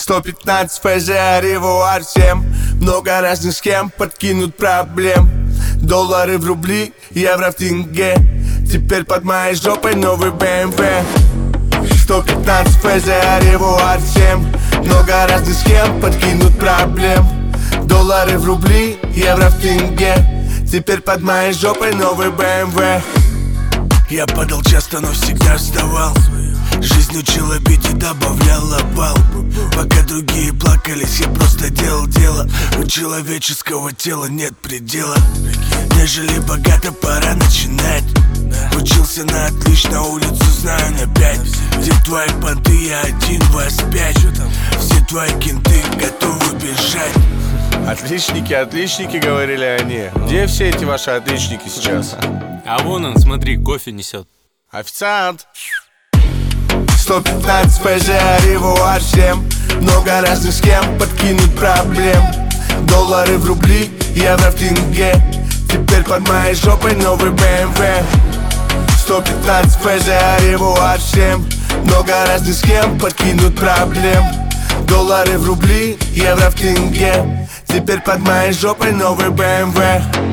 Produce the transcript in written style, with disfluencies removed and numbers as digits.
115 ФЗ, ревуар всем. Много разных схем, подкинут проблем. Доллары в рубли, евро в тенге. Теперь под моей жопой новый BMW. 115 ФЗ, ревуар всем. Много разных схем, подкинут проблем. Доллары в рубли, евро в тенге. Теперь под моей жопой новый BMW. Я падал часто, но всегда вставал. Жизнь учила бить и добавляла бал. Пока другие плакались, я просто делал дело. У человеческого тела нет предела. Нежели богато, пора начинать. Учился на отлично, улицу знаю на 5. Где твои понты, я один, вас 5. Все твои кенты готовы бежать. Отличники, говорили они. Где все эти ваши отличники сейчас? А вон он, смотри, кофе несет. Официант! 115 ФЗ, ревуар всем. Много разных схем, подкинут проблем. Доллары в рубли, евро в тенге. Теперь под моей жопой новый BMW. 115 ФЗ, ревуар всем. Много разных схем, подкинут проблем. Доллары в рубли, евро в тенге. Теперь под моей жопой новый BMW.